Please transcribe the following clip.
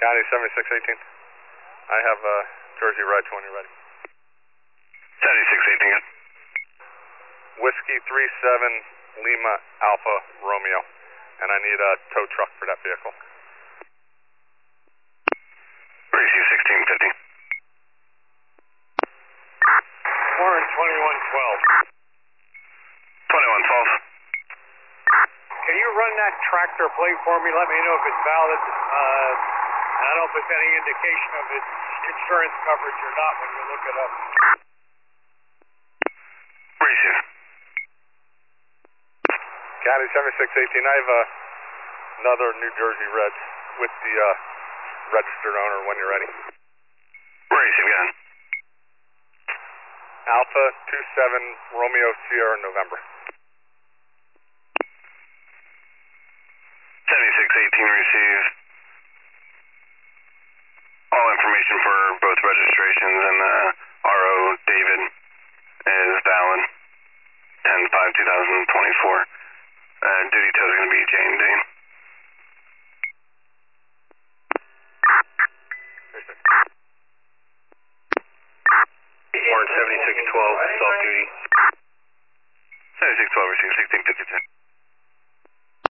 County 7618. I have Jersey Red when you're ready. 7618, good. Whiskey 37 Lima Alpha Romeo, and I need a tow truck for that vehicle. Receive 1650. Warren 2112. 2112. Can you run that tractor plate for me? Let me know if it's valid. I don't know if it's any indication of its insurance coverage or not when you look it up. Receive. County 7618, I have another New Jersey Red with the registered owner when you're ready. Receive, again. Alpha 27 Romeo Sierra November. 7618 receive. All information for both registrations and RO David is valid. 10/5/2024. Duty tow is going to be Jane Dane. Warren 7612, self duty. 7612 receive 1652.